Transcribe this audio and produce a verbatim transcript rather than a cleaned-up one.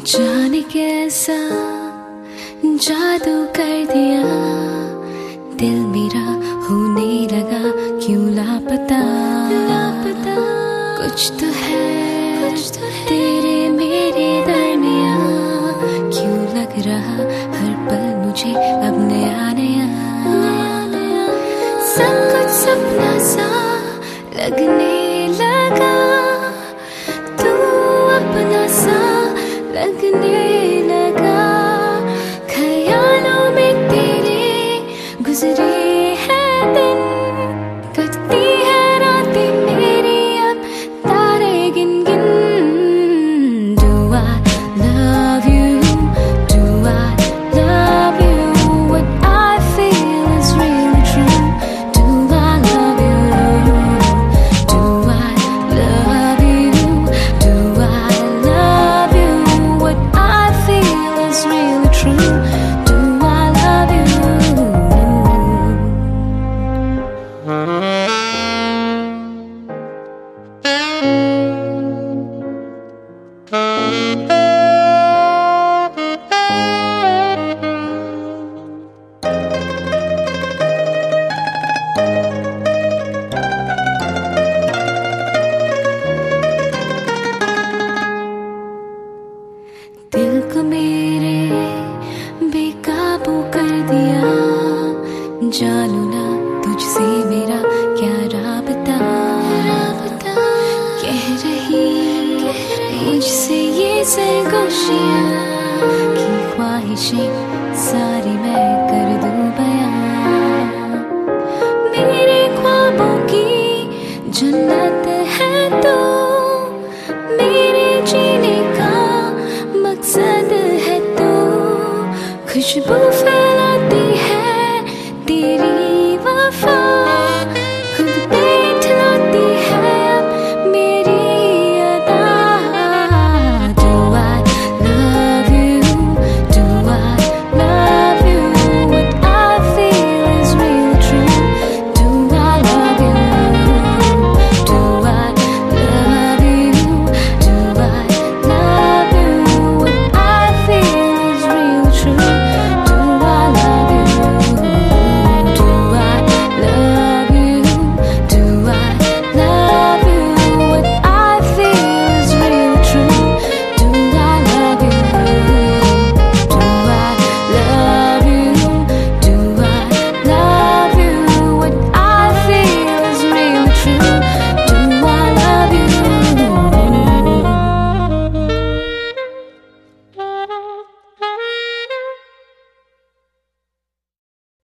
जाने कैसा जादू कर दिया, दिल मेरा होने लगा क्यों लापता। लापता कुछ तो है, कुछ तो है तेरे मेरे दरमिया। क्यों लग रहा हर पल मुझे अब नया नया, सब कुछ सपना सा लगने लगा, तू अपना सा लगने लगा। ख्यालों में तेरे गुजरे हैं दिन, कटती है रातें मेरी अब तारे गिन गिन। Do I love you? Do I love you? What I feel is really true. Do I love you? Do I love you? Do I love you? What I feel is really true. Do I love you? दिल को मेरे बेकाबू कर दिया, जानू ना तुझसे मेरा क्या राबता। राबता कह रही मुझसे ये सरगोशियाँ की ख्वाहिशें सारी मैं कर